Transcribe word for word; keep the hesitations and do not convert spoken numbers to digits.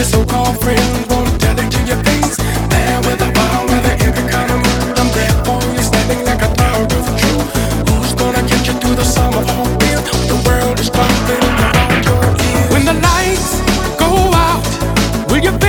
so-called friends won't tell it to your face. There with a vow, whether in the kind of mood I'm there for you, standing like a tower of truth. Who's gonna get you through the summer whole field? The world is crumbling around your ears. When the lights go out, will you